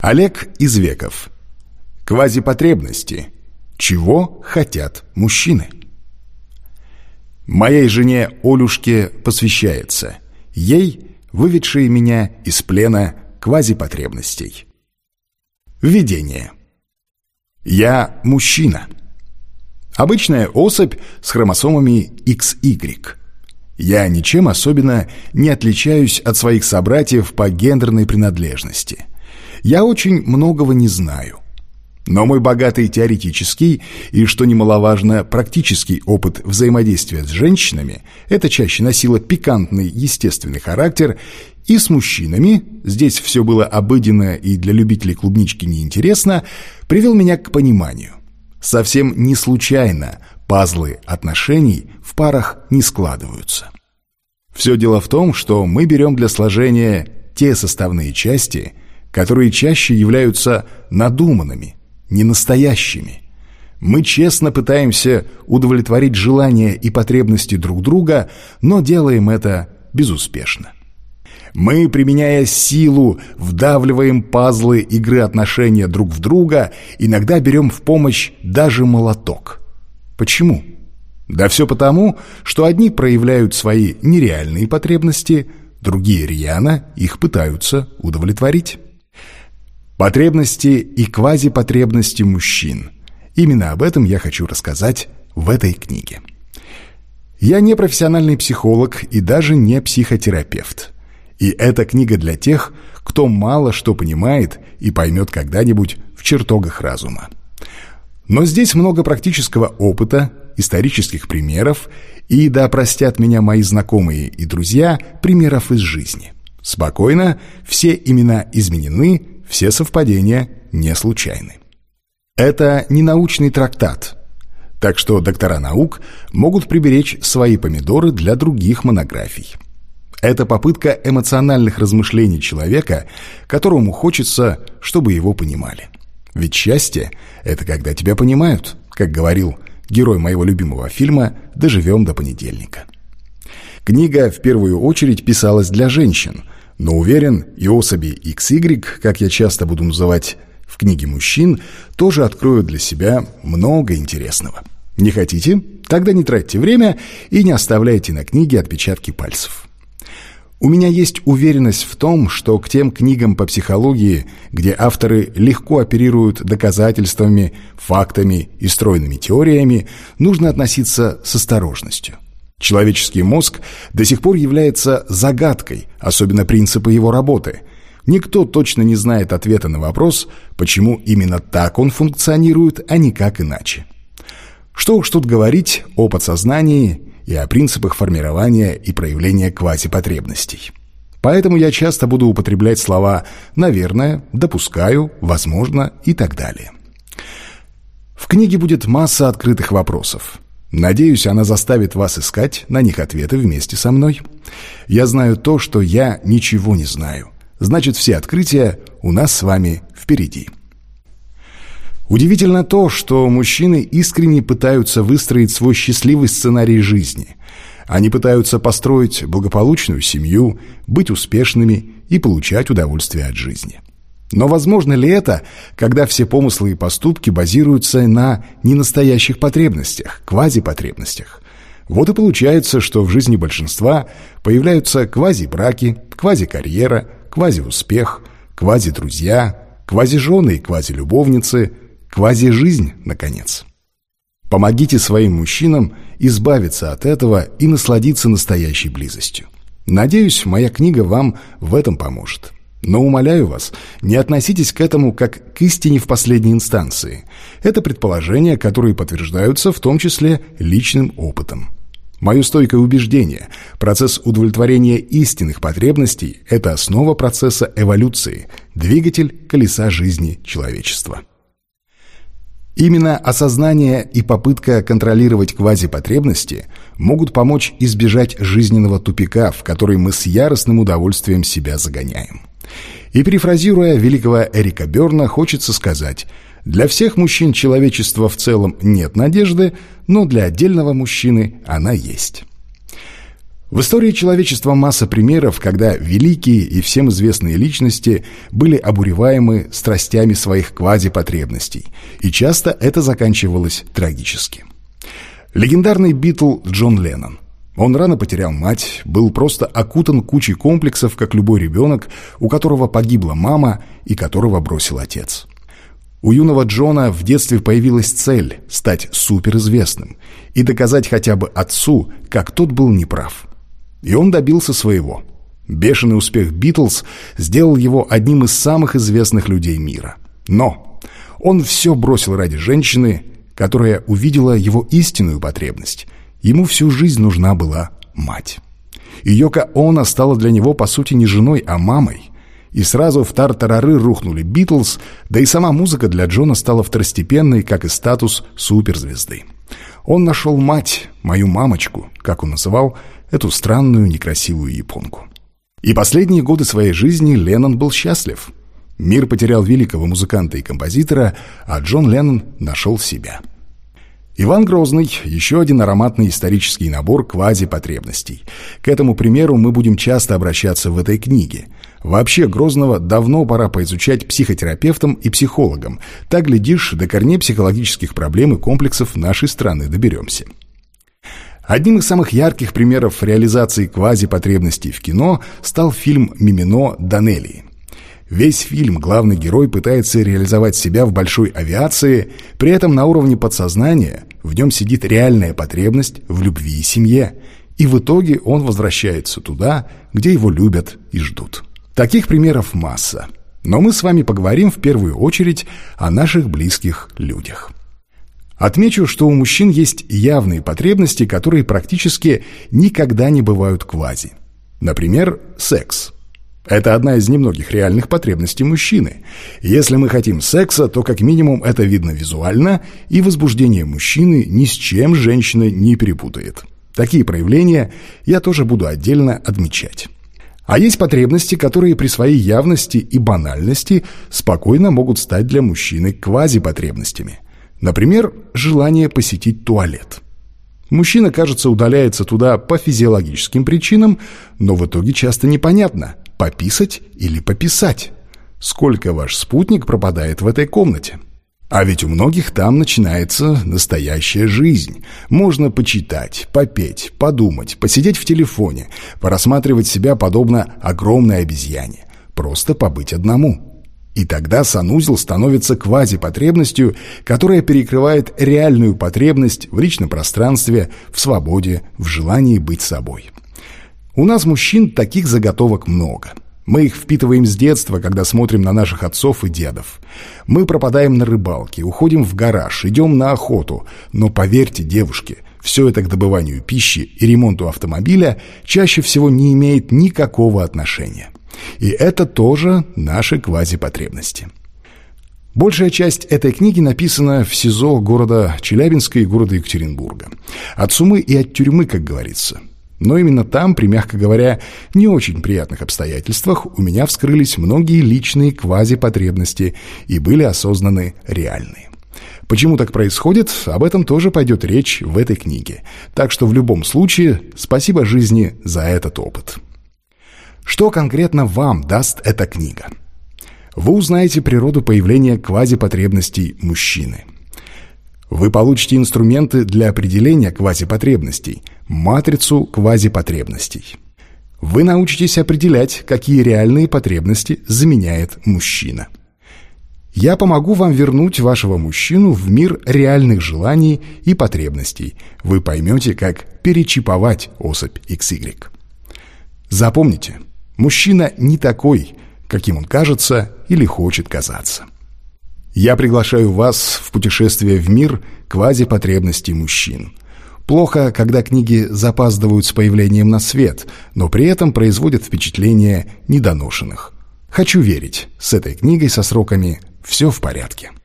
Олег Извеков. Квазипотребности. Чего хотят мужчины? Моей жене Олюшке посвящается. Ей, выведшей меня из плена квазипотребностей. Введение. Я мужчина. Обычная особь с хромосомами XY. Я ничем особенно не отличаюсь от своих собратьев по гендерной принадлежности. Я очень многого не знаю. Но мой богатый теоретический и, что немаловажно, практический опыт взаимодействия с женщинами, это чаще носило пикантный естественный характер, и с мужчинами, здесь все было обыденно и для любителей клубнички неинтересно, привел меня к пониманию. Совсем не случайно пазлы отношений в парах не складываются. Все дело в том, что мы берем для сложения те составные части, которые чаще являются надуманными, ненастоящими. Мы честно пытаемся удовлетворить желания и потребности друг друга, но делаем это безуспешно. Мы, применяя силу, вдавливаем пазлы игры отношения друг в друга, иногда берем в помощь даже молоток. Почему? Да все потому, что одни проявляют свои нереальные потребности, другие рьяно их пытаются удовлетворить. Потребности и квазипотребности мужчин. Именно об этом я хочу рассказать в этой книге. Я не профессиональный психолог и даже не психотерапевт. И эта книга для тех, кто мало что понимает и поймет когда-нибудь в чертогах разума. Но здесь много практического опыта, исторических примеров и, да простят меня мои знакомые и друзья, примеров из жизни. Спокойно, все имена изменены, все совпадения не случайны. Это не научный трактат, так что доктора наук могут приберечь свои помидоры для других монографий. Это попытка эмоциональных размышлений человека, которому хочется, чтобы его понимали. Ведь счастье — это когда тебя понимают, как говорил герой моего любимого фильма «Доживем до понедельника». Книга в первую очередь писалась для женщин, но уверен, и особи XY, как я часто буду называть в книге мужчин, тоже откроют для себя много интересного. Не хотите? Тогда не тратьте время и не оставляйте на книге отпечатки пальцев. У меня есть уверенность в том, что к тем книгам по психологии, где авторы легко оперируют доказательствами, фактами и стройными теориями, нужно относиться с осторожностью. Человеческий мозг до сих пор является загадкой, особенно принципы его работы. Никто точно не знает ответа на вопрос, почему именно так он функционирует, а никак иначе. Что уж тут говорить о подсознании и о принципах формирования и проявления квазипотребностей. Поэтому я часто буду употреблять слова «наверное», «допускаю», «возможно» и так далее. В книге будет масса открытых вопросов. Надеюсь, она заставит вас искать на них ответы вместе со мной. Я знаю то, что я ничего не знаю. Значит, все открытия у нас с вами впереди. Удивительно то, что мужчины искренне пытаются выстроить свой счастливый сценарий жизни. Они пытаются построить благополучную семью, быть успешными и получать удовольствие от жизни. Но возможно ли это, когда все помыслы и поступки базируются на ненастоящих потребностях, квазипотребностях? Вот и получается, что в жизни большинства появляются квазибраки, квазикарьера, квазиуспех, квазидрузья, квазижены и квазилюбовницы, квазижизнь, наконец. Помогите своим мужчинам избавиться от этого и насладиться настоящей близостью. Надеюсь, моя книга вам в этом поможет. Но умоляю вас, не относитесь к этому как к истине в последней инстанции. Это предположения, которые подтверждаются в том числе личным опытом. Мое стойкое убеждение: процесс удовлетворения истинных потребностей – это основа процесса эволюции, двигатель колеса жизни человечества. Именно осознание и попытка контролировать квазипотребности могут помочь избежать жизненного тупика, в который мы с яростным удовольствием себя загоняем. И перефразируя великого Эрика Берна, хочется сказать: для всех мужчин человечества в целом нет надежды, но для отдельного мужчины она есть. В истории человечества масса примеров, когда великие и всем известные личности были обуреваемы страстями своих квазипотребностей, и часто это заканчивалось трагически. Легендарный Битл Джон Леннон. Он рано потерял мать, был просто окутан кучей комплексов, как любой ребенок, у которого погибла мама и которого бросил отец. У юного Джона в детстве появилась цель – стать суперизвестным и доказать хотя бы отцу, как тот был неправ. И он добился своего. Бешеный успех «Битлз» сделал его одним из самых известных людей мира. Но он все бросил ради женщины, которая увидела его истинную потребность. Ему всю жизнь нужна была мать. И Йоко Оно стала для него, по сути, не женой, а мамой. И сразу в тар-тарары рухнули «Битлз», да и сама музыка для Джона стала второстепенной, как и статус суперзвезды. Он нашел мать, мою мамочку, как он называл эту странную некрасивую японку. И последние годы своей жизни Леннон был счастлив. Мир потерял великого музыканта и композитора, а Джон Леннон нашел себя. Иван Грозный – еще один ароматный исторический набор квазипотребностей. К этому примеру мы будем часто обращаться в этой книге. Вообще Грозного давно пора поизучать психотерапевтам и психологам. Так, глядишь, до корней психологических проблем и комплексов нашей страны доберемся. Одним из самых ярких примеров реализации квазипотребностей в кино стал фильм «Мимино. Данелии». Весь фильм главный герой пытается реализовать себя в большой авиации, при этом на уровне подсознания в нем сидит реальная потребность в любви и семье, и в итоге он возвращается туда, где его любят и ждут. Таких примеров масса, но мы с вами поговорим в первую очередь о наших близких людях. Отмечу, что у мужчин есть явные потребности, которые практически никогда не бывают квази. Например, секс. Это одна из немногих реальных потребностей мужчины. Если мы хотим секса, то как минимум это видно визуально, и возбуждение мужчины ни с чем женщина не перепутает. Такие проявления я тоже буду отдельно отмечать. А есть потребности, которые при своей явности и банальности спокойно могут стать для мужчины квазипотребностями. Например, желание посетить туалет. Мужчина, кажется, удаляется туда по физиологическим причинам, но в итоге часто непонятно, пописать или пописать. Сколько ваш спутник пропадает в этой комнате? А ведь у многих там начинается настоящая жизнь. Можно почитать, попеть, подумать, посидеть в телефоне, порассматривать себя подобно огромной обезьяне. Просто побыть одному. И тогда санузел становится квазипотребностью, которая перекрывает реальную потребность в личном пространстве, в свободе, в желании быть собой. У нас, мужчин, таких заготовок много. Мы их впитываем с детства, когда смотрим на наших отцов и дедов. Мы пропадаем на рыбалке, уходим в гараж, идем на охоту. Но поверьте, девушки, все это к добыванию пищи и ремонту автомобиля чаще всего не имеет никакого отношения. И это тоже наши квазипотребности. Большая часть этой книги написана в СИЗО города Челябинска и города Екатеринбурга. От сумы и от тюрьмы, как говорится. Но именно там, при, мягко говоря, не очень приятных обстоятельствах, у меня вскрылись многие личные квазипотребности и были осознаны реальные. Почему так происходит, об этом тоже пойдет речь в этой книге. Так что в любом случае, спасибо жизни за этот опыт. Что конкретно вам даст эта книга? Вы узнаете природу появления квазипотребностей мужчины. Вы получите инструменты для определения квазипотребностей, матрицу квазипотребностей. Вы научитесь определять, какие реальные потребности заменяет мужчина. Я помогу вам вернуть вашего мужчину в мир реальных желаний и потребностей. Вы поймете, как перечиповать особь XY. Запомните, мужчина не такой, каким он кажется или хочет казаться. Я приглашаю вас в путешествие в мир квазипотребностей мужчин. Плохо, когда книги запаздывают с появлением на свет, но при этом производят впечатление недоношенных. Хочу верить, с этой книгой со сроками все в порядке.